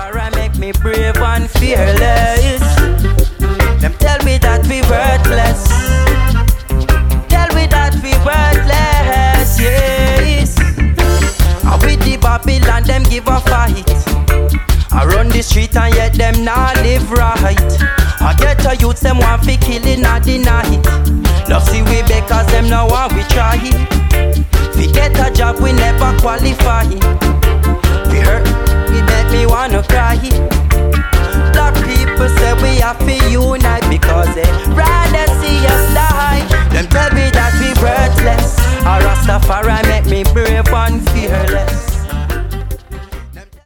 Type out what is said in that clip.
Alright, make me brave and fearless. Them tell me that we worthless. Tell me that we worthless, yes. And with the Babylon, them give a fight. I run the street and yet them not live right. I get a youth, them want fi killing at the night. Love see we because them now want we try. We get a job, we never qualify. We hurt, we make me wanna cry. Black people say we have to